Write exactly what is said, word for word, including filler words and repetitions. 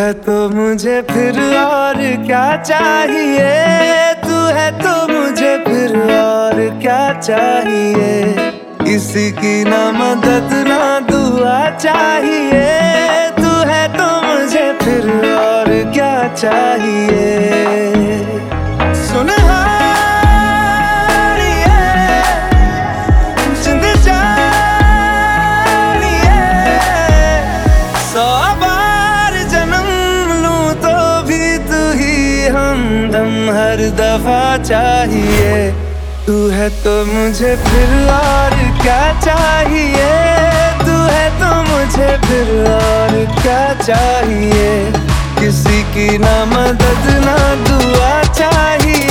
है तो मुझे फिर और क्या चाहिए, तू है तो मुझे फिर और क्या चाहिए। किसी की ना मदद ना दुआ चाहिए, तू है तो मुझे फिर और क्या चाहिए। सुन हमदम हर दफा चाहिए, तू है तो मुझे फिर और क्या चाहिए, तू है तो मुझे फिर और क्या चाहिए। किसी की ना मदद ना दुआ चाहिए।